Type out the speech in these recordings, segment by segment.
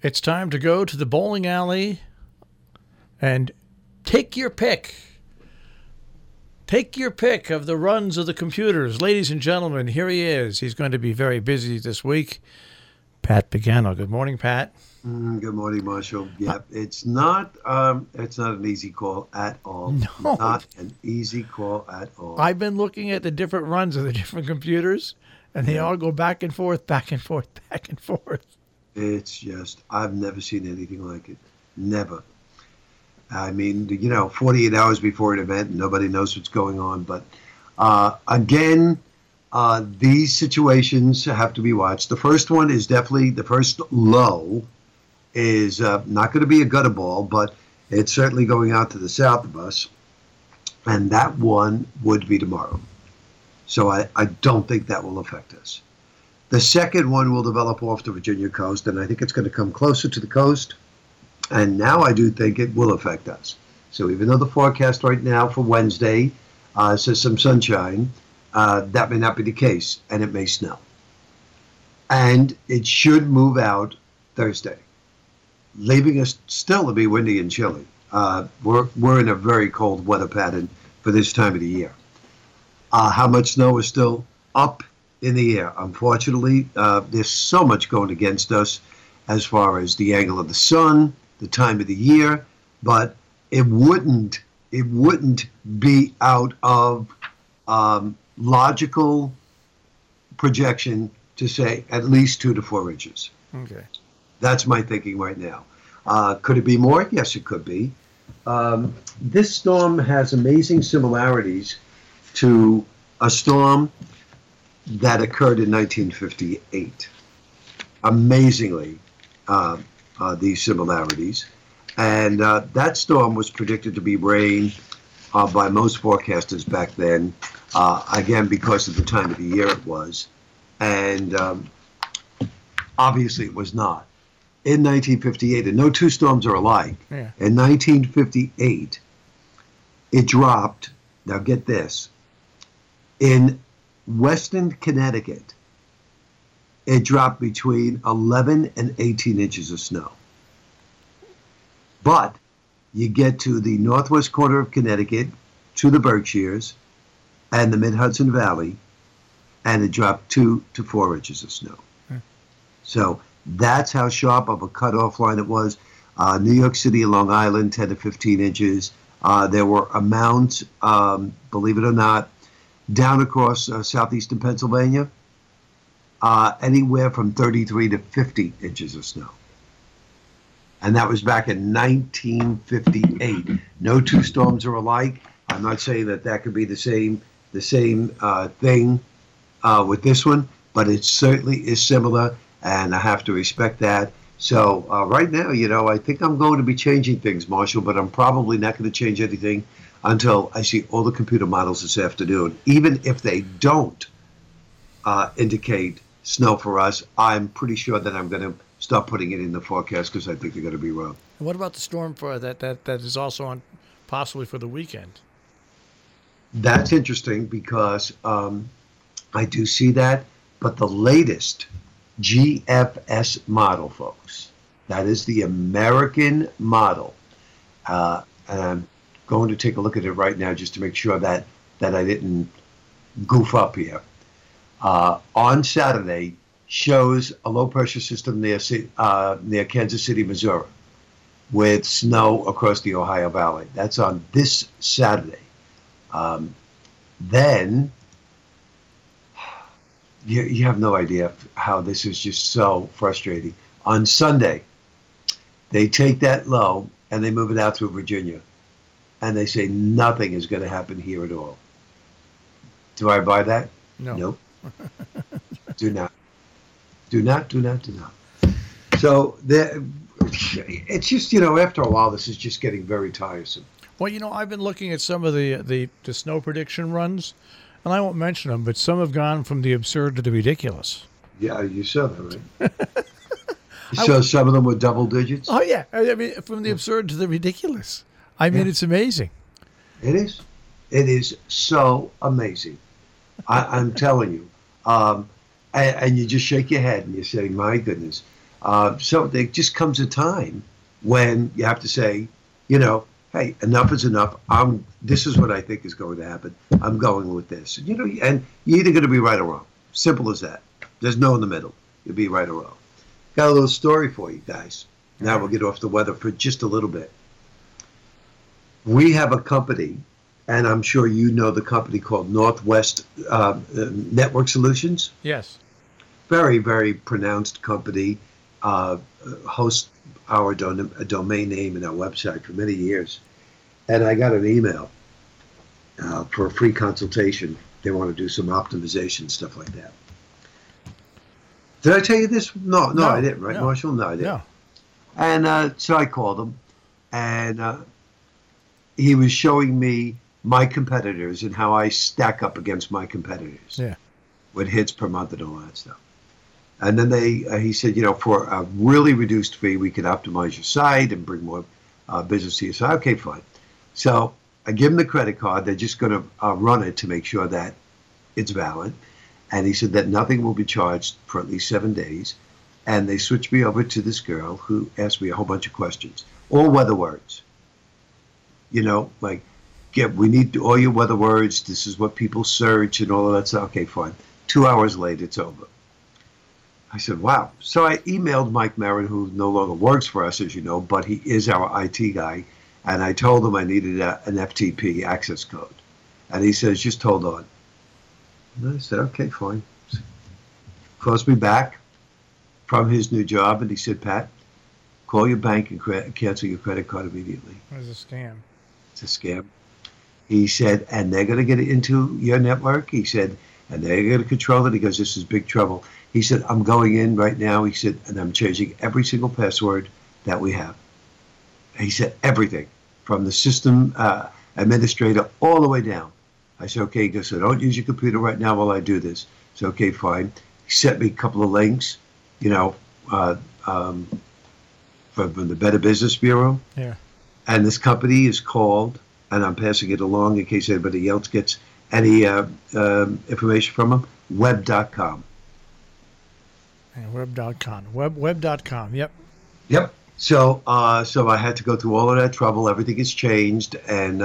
It's time to go to the bowling alley and take your pick. Take your pick of the runs of the computers. Ladies and gentlemen, here he is. He's going to be very busy this week. Pat Pagano. Good morning, Pat. Good morning, Marshall. Yeah, it's not an easy call at all. No. Not an easy call at all. I've been looking at the different runs of the different computers, and they all go back and forth, back and forth, back and forth. It's just, I've never seen anything like it. Never. I mean, 48 hours before an event, nobody knows what's going on. But again, these situations have to be watched. The first one is definitely, the first low is not going to be a gutter ball, but it's certainly going out to the south of us. And that one would be tomorrow. So I don't think that will affect us. The second one will develop off the Virginia coast, and I think it's going to come closer to the coast. And now I do think it will affect us. So even though the forecast right now for Wednesday says some sunshine, that may not be the case, and it may snow. And it should move out Thursday, leaving us still to be windy and chilly. We're in a very cold weather pattern for this time of the year. How much snow is still up in the air? Unfortunately, there's so much going against us as far as the angle of the sun, the time of the year, but it wouldn't be out of logical projection to say at least 2 to 4 inches. Okay. That's my thinking right now. Could it be more? Yes, it could be. This storm has amazing similarities to a storm that occurred in 1958. Amazingly, these similarities. And that storm was predicted to be rain by most forecasters back then, again, because of the time of the year it was. And obviously it was not. In 1958, and no two storms are alike. Yeah. In 1958, it dropped, now get this, in Western Connecticut, it dropped between 11 and 18 inches of snow. But you get to the northwest corner of Connecticut, to the Berkshires, and the Mid-Hudson Valley, and it dropped 2 to 4 inches of snow. So that's how sharp of a cutoff line it was. New York City and Long Island, 10 to 15 inches. There were amounts, believe it or not, down across southeastern Pennsylvania, anywhere from 33 to 50 inches of snow. And that was back in 1958. No two storms are alike. I'm not saying that could be the same thing with this one, but it certainly is similar, and I have to respect that. So right now, I think I'm going to be changing things, Marshall, but I'm probably not going to change anything until I see all the computer models this afternoon. Even if they don't indicate snow for us, I'm pretty sure that I'm going to start putting it in the forecast because I think they're going to be wrong. And what about the storm for that is also on possibly for the weekend? That's interesting because I do see that, but the latest GFS model, folks, that is the American model, and I'm going to take a look at it right now just to make sure that I didn't goof up here. On Saturday, shows a low-pressure system near Kansas City, Missouri, with snow across the Ohio Valley. That's on this Saturday. Then, you have no idea how this is just so frustrating. On Sunday, they take that low and they move it out through Virginia. And they say nothing is going to happen here at all. Do I buy that? No. Nope. Do not. Do not. So it's just, after a while, this is just getting very tiresome. Well, I've been looking at some of the snow prediction runs, and I won't mention them, but some have gone from the absurd to the ridiculous. Yeah, you saw that, right? So some of them were double digits? Oh, yeah. I mean, from the absurd to the ridiculous. I mean, It's amazing. It is. It is so amazing. I'm telling you. And you just shake your head and you say, my goodness. So there just comes a time when you have to say, you know, hey, enough is enough. This is what I think is going to happen. I'm going with this. And, you know, and you're either going to be right or wrong. Simple as that. There's no in the middle. You'll be right or wrong. Got a little story for you guys. Now we'll get off the weather for just a little bit. We have a company, and I'm sure you know the company called Northwest Network Solutions. Yes. Very, very pronounced company. Hosts our domain name and our website for many years. And I got an email for a free consultation. They want to do some optimization, stuff like that. Did I tell you this? No, I didn't, right, Marshall? No, I didn't. No. And so I called him, and he was showing me my competitors and how I stack up against my competitors. Yeah. With hits per month and all that stuff. And then he said, you know, for a really reduced fee, we could optimize your site and bring more business to your site. Okay, fine. So I give them the credit card. They're just going to run it to make sure that it's valid. And he said that nothing will be charged for at least 7 days. And they switched me over to this girl who asked me a whole bunch of questions, all weather words. You know, like, we need all your weather words. This is what people search and all of that stuff. Okay, fine. 2 hours later, it's over. I said, wow. So I emailed Mike Marin, who no longer works for us, as you know, but he is our IT guy. And I told him I needed an FTP access code. And he says, just hold on. And I said, okay, fine. Calls me back from his new job. And he said, Pat, call your bank and cancel your credit card immediately. It was a scam. It's a scam. He said, and they're going to get it into your network. He said, and they're going to control it. He goes, this is big trouble. He said, I'm going in right now. He said, and I'm changing every single password that we have. He said, everything from the system administrator all the way down. I said, okay. He goes, so don't use your computer right now while I do this. I said, okay, fine. He sent me a couple of links, you know, from the Better Business Bureau. Yeah. And this company is called, and I'm passing it along in case anybody else gets any information from them, web.com. Yeah, web.com. Web.com. Yep. Yep. So I had to go through all of that trouble. Everything has changed. And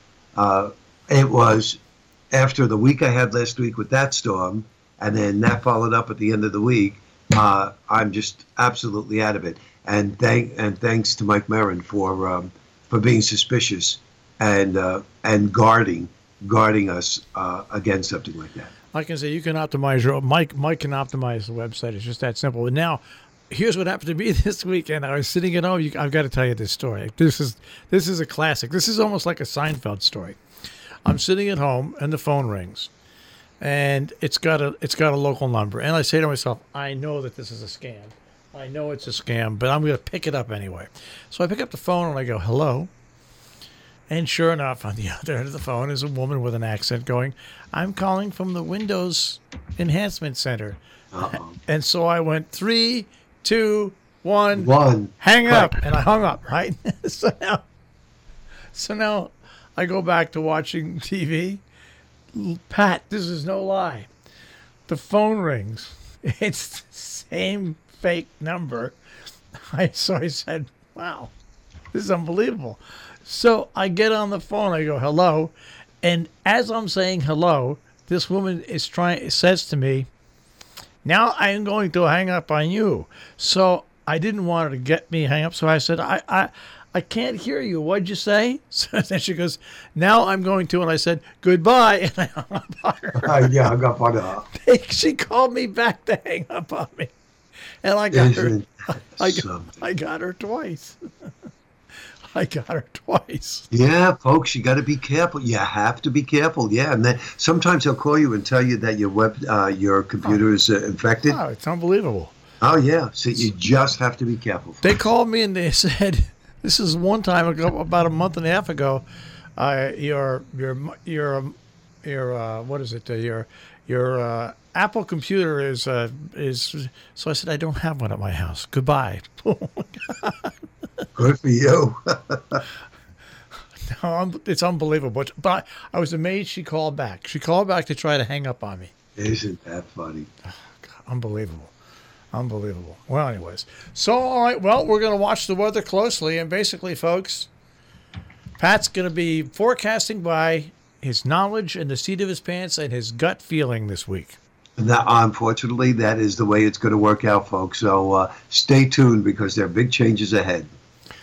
it was after the week I had last week with that storm, and then that followed up at the end of the week, I'm just absolutely out of it. And thanks to Mike Marin for being suspicious and guarding us against something like that. I can say you can optimize Mike can optimize the website. It's just that simple. And now, here's what happened to me this weekend. I was sitting at home. I've got to tell you this story. This is a classic. This is almost like a Seinfeld story. I'm sitting at home and the phone rings, and it's got a local number. And I say to myself, I know that this is a scam. I know it's a scam, but I'm going to pick it up anyway. So I pick up the phone and I go, hello. And sure enough, on the other end of the phone is a woman with an accent going, I'm calling from the Windows Enhancement Center. Uh-oh. And so I went 3, 2, 1, hang up. And I hung up, right? So now I go back to watching TV. Pat, this is no lie. The phone rings. It's the same fake number. So I said, wow, this is unbelievable. So I get on the phone, I go, hello. And as I'm saying hello, this woman says to me, now I am going to hang up on you. So I didn't want her to get me hang up. So I said, I can't hear you. What'd you say? So then she goes, now I'm going to. And I said, goodbye. And I hung up on her. Yeah, I got on her. She called me back to hang up on me. And I got her. I got her twice. I got her twice. Yeah, folks, you got to be careful. You have to be careful. Yeah, and then sometimes they'll call you and tell you that your computer is infected. Oh, it's unbelievable. Oh yeah, so you just have to be careful. They called me and they said, "This is one time ago, about a month and a half ago. Your what is it? Your Apple computer is." So I said, "I don't have one at my house. Goodbye." Oh my God. Good for you. No, it's unbelievable. But I was amazed she called back. She called back to try to hang up on me. Isn't that funny? Oh, God, unbelievable. Unbelievable. Well, anyways. So, all right. Well, we're going to watch the weather closely. And basically, folks, Pat's going to be forecasting by his knowledge and the seat of his pants and his gut feeling this week. Now, unfortunately, that is the way it's going to work out, folks. So stay tuned because there are big changes ahead.